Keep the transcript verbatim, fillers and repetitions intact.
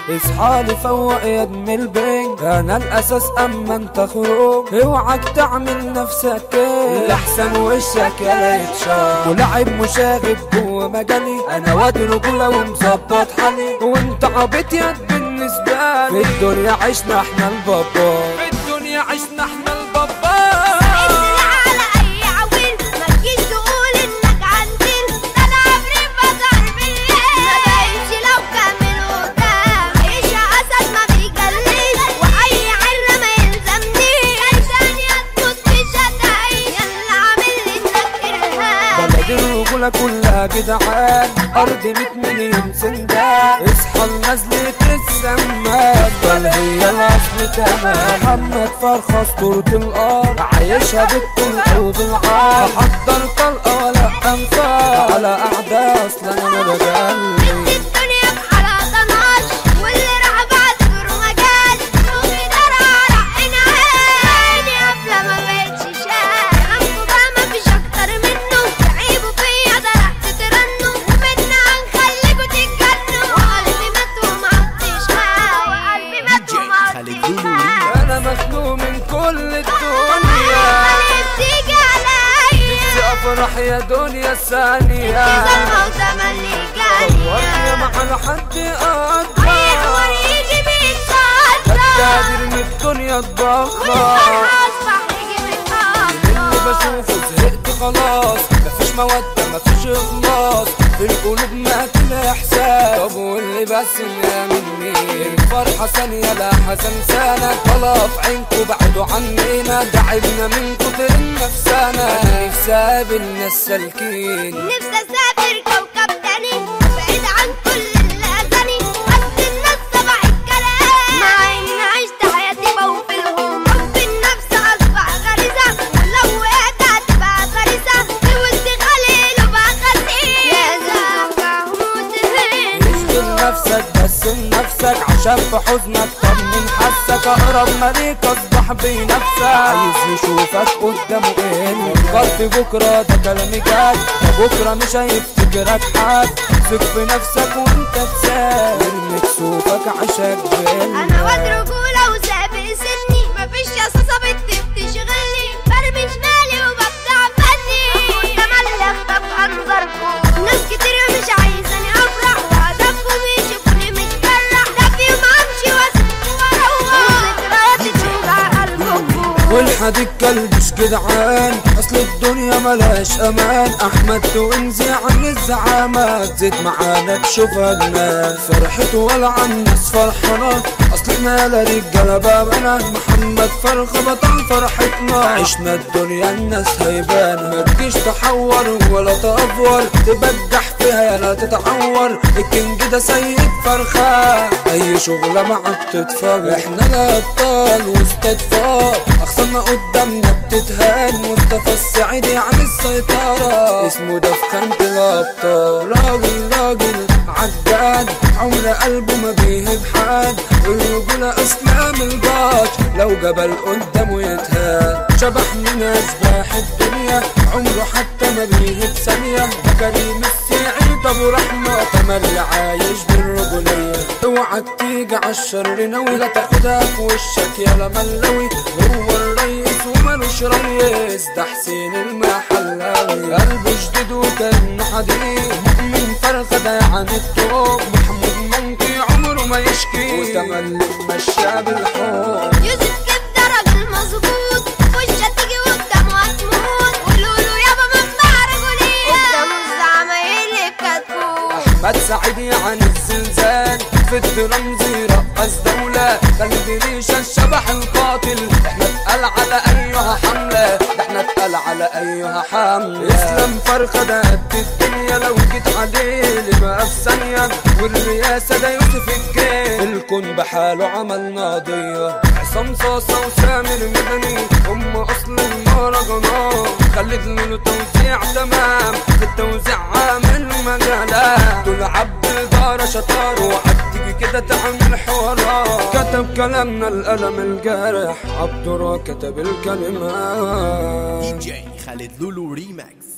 اصحالي فوق يا ابن البنج، انا الاساس اما انت خروج، اوعك تعمل نفسك كده لحسن وشك يا يتشاف، ولعب مشاغب جوه مجالي، انا واد رجوله ومظبط حالي، وانت عبيط يا بالنسبه لي، في الدنيا عشنا احنا البابا، في الدنيا عشنا احنا البابا. الرجولة كلها جدعان، أرض ميت مليون سندان، اصحى لنزلة السمان، بل هي الأصل تمام. محمد فرخة اسطورة الأرض، عايشها بالطلق وبالعار، أحضر طلقة ولا أنفار على أعداء، أصلا أنا بجلي انا مخنوق من كل الدنيا، نفسي افرح يا دنيا ثانية، دورني مع حد اكبر، قادر من الدنيا اتبخر، اللي بشوفه زهقت خلاص، مفيش مودة مفيش اخلاص، في القلوب مقتل احساس، طب واللي بس مني الفرحة ثانية لا حسن سنة، طلع في عينكوا بعدوا عنينا، تعبنا من كتر النفسانة، انا نفسي اقابل ناس سالكين، نفسي اسافر كوكب تاني بعيد عن كل اللي اذاني، بس الناس سبع الكلام، مع اني عشت حياتي بوفي الهم، حب النفس اصبح غريزة، ولو وقعت هتبقى فريسة، حاولت غليل وبقى خسيس، لازم توجع تشغل نفسك بس لنفسك، عشان في حزنك طمن حسك، اقرب مليك اصبح بنفسك، عايز يشوفك قدامه ايه، فكر في بكره ده كلامي جاي، بكره مش هيفتكرك حد، ثق في نفسك وانت تسال، ارمي كسوفك عشان بين، انا واد رجوله وسابق سني، مفيش يا بنت بتشغلني، برمي شمالي وببدع فني، متملك طب انظركم، ناس كتير مش عايزاني افرح، وهدفهم يشوفوني متجرح، ده في يوم امشي واسيبكم واروح، وذكرياتي توجع قلبكم، والحديد كلبش جدعان، اصل الدنيا ملهاش امان، احمد توينزي عن الزعامات، زيد معانا تشوفها الناس، فرحته ولا عن الناس فرحنا، اصلنا لا رجاله بابنا، محمد فرخة بطل فرحتنا، عشنا الدنيا الناس هيبان، ما تجيش تحور ولا تأفور، تبجح فيها يا لا تتعور، الكينج ده سيد فرخة، اي شغلة معك تتفرج، احنا الابطال وسط اطفال، اخصامنا قدامنا بتتهان، مصطفى السعيدي عن السيطرة، اسمه ده في خانة الابطال، راجل راجل عجاد، عمر قلبه ما بيهب حد، والرجولة اسلام الباط، لو جبل قدامه يتهان، شبح من اشباح الدنيا، عمره حتى ما بيهب ثانية، ده كريم السعيد ابو رحمة، تملي عايش بالرجولية، اوعك تيجي عالشر ناوي، لا تاخدها في وشك يا ملوي، هو الريس ومالوش ريس، ده حسين المحلاوي، قلبه جديد وكان حديد، مؤمن فرخة ده عن التوب، محمود منطي عمره ما يشكي، وتملي مشى بالحب، يوسف كده راجل مظبوط، وشه تيجي قدامه هتموت، قولوله يابا منبع رجولية، قدامه الزعمايل كتكوت، احمد سعيدي عن الزلزال، في الدرام زي رقص دولة، خلي ريشة الشبح القاتل، احنا اتقال على ايها حملة، ده احنا اتقال على ايها حملة، اسلام فرخة ده قد الدنيا، لو جيت عليه بقى في ثانية، والرئاسة ده يوسف الجيل، الكون بحاله عمل ناضية، عصام صاصة وسامر مدني، هم اصل المهرجانات، خلت له توزيع تمام، في التوزيع عامل مجالات، دول عبد الدار شطار، وعد كده تعمل حوارات، كتب كلامنا القلم الجارح، عبد الله كتب الكلمات، دي جي خالد لولو ريماكس.